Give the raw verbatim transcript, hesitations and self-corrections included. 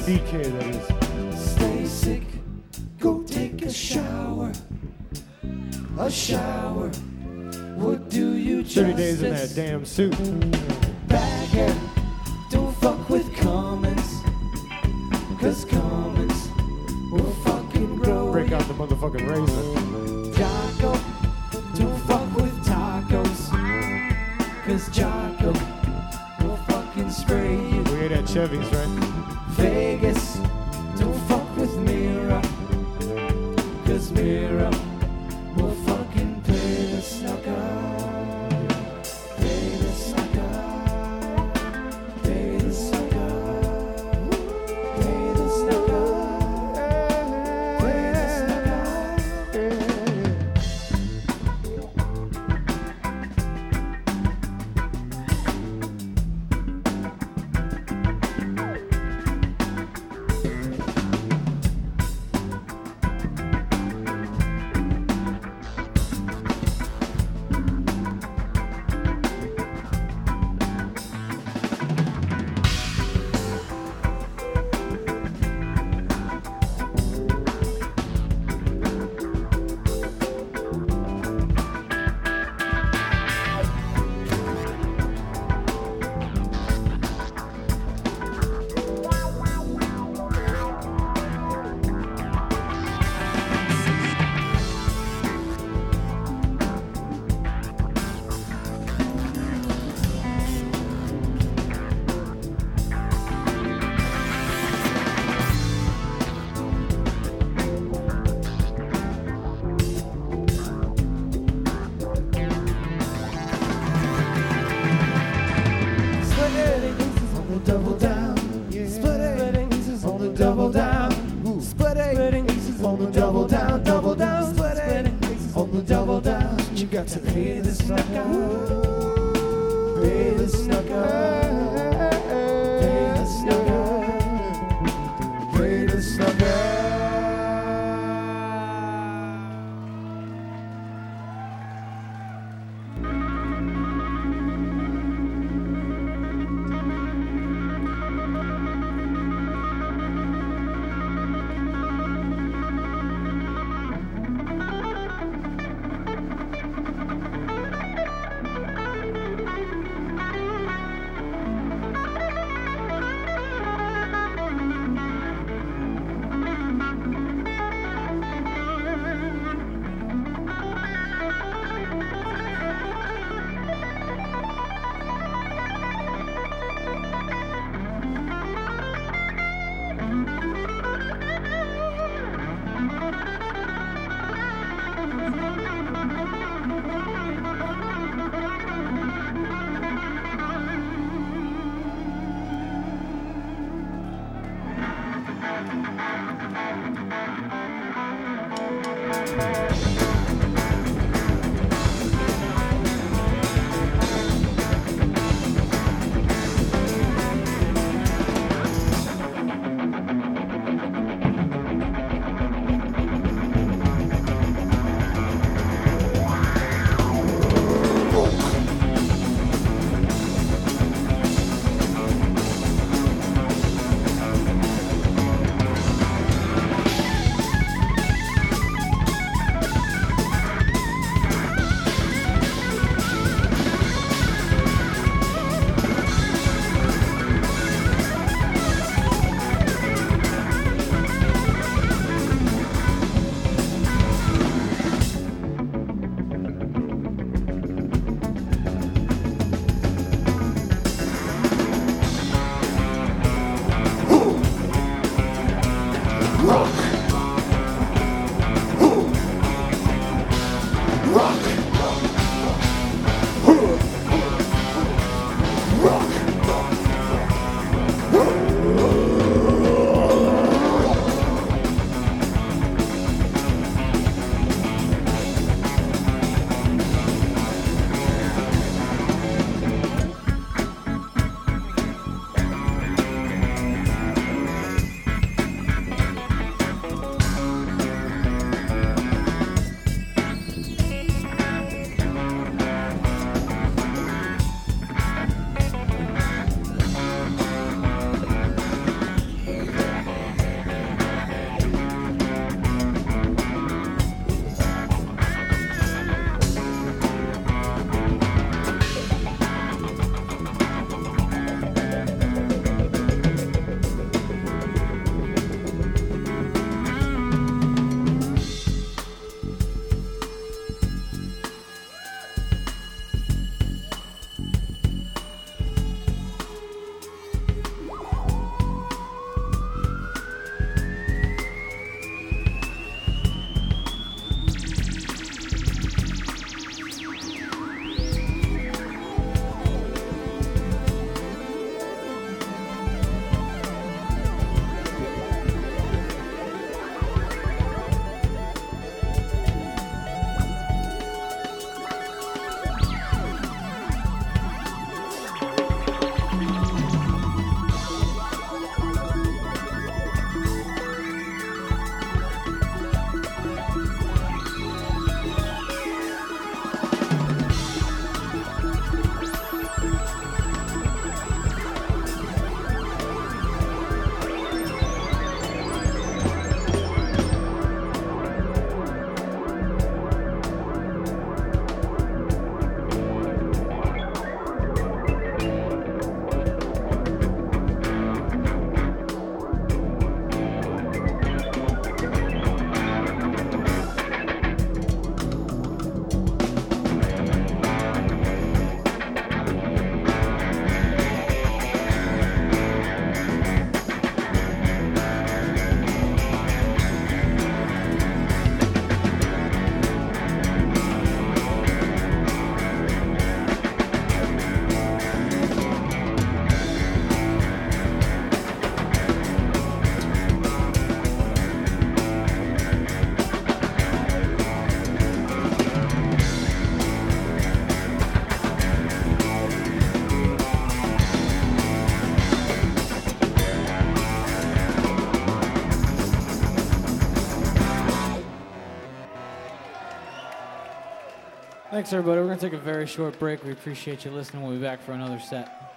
D K, that is. Stay sick, go take a shower. A shower would do you justice. thirty days in that damn suit. Baghead, don't fuck with comments, cause comments will fucking grow. Break out the motherfucking raisin. Jocko, don't fuck with tacos, cause Jocko will fucking spray you. We ate at Chevy's, right? Vegas, don't fuck with Mira, cause Mira will fucking play the sucker. Play the sucker. Play the sucker. Play the sucker. Play the sucker. Double down, splitting aces on the double down, splitting aces on the double down, double down, splitting aces on the double down. You got to pay the sucker, pay the sucker, pay the sucker, pay the sucker. Thanks, everybody. We're going to take a very short break. We appreciate you listening. We'll be back for another set.